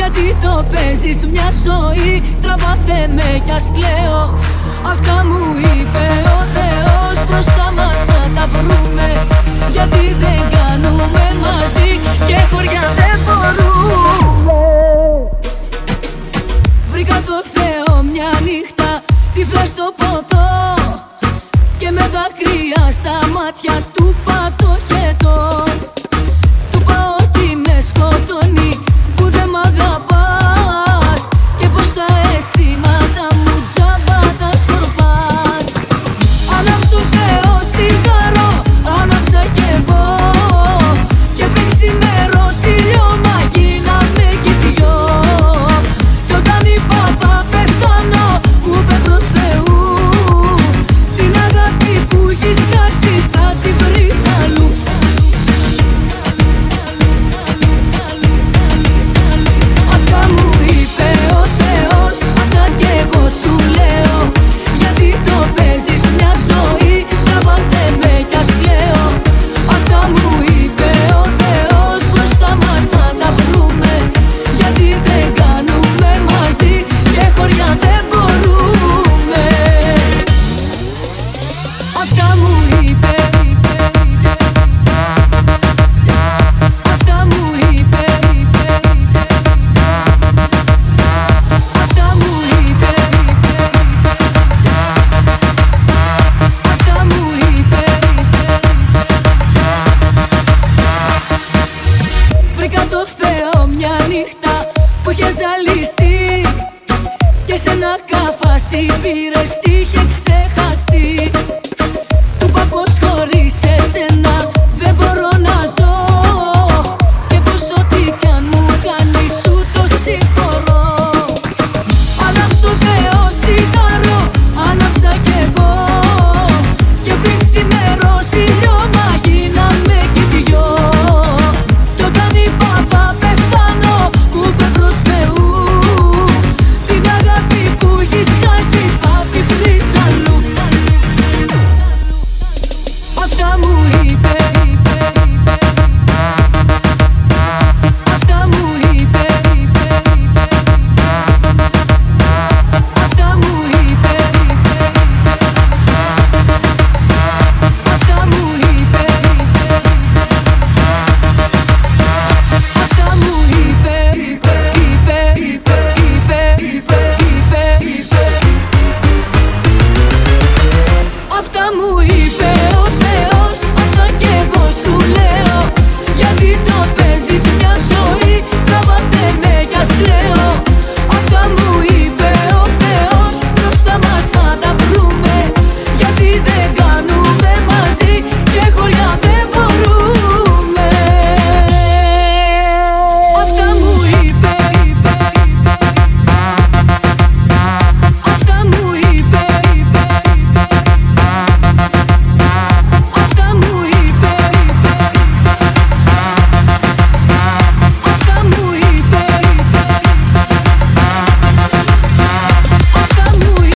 Γιατί το παίζεις μια ζωή, τραβάτε με κι ας κλαίω. Αυτά μου είπε ο Θεός, μπροστά μας θα τα βρούμε. Γιατί δεν κάνουμε μαζί και χωριά δεν μπορούμε. Βρήκα το Θεό μια νύχτα, τύφλα στο ποτό, και με δάκρυα στα μάτια του πατώ και το. Του πάω ότι με σκοτώνει που δεν μ' αγαπάς, και πως τα αισθήματα μου τζάμπα τα σκορπάς. Άναψε ο Θεός τσιγάρο, άναψα κι εγώ, και πριν ξημερώσει λιώμα γίναμε κι δυο. Κι όταν είπα θα πεθάνω, μου είπε προς Θεού, την αγάπη που έχεις χάσει θα τη βρεις αλλού. Αυτά μου είπε ο Θεός, αυτά κι εγώ σου λέω. Γιατί το παίζεις μια ζωή, τραβάτε με κι ας κλαίω. Αυτά μου είπε ο Θεός, μπροστά μας θα τα βρούμε. Γιατί δεν κάνουμε μαζί και χωριά δεν μπορούμε. Αυτά μου είπε, αυτά μου είπε, αυτά μου είπε, αυτά μου είπε. Βρήκα το Θεό μια νύχτα που είχε ζαλιστεί, και σε ένα καφάσι πήρες, είχε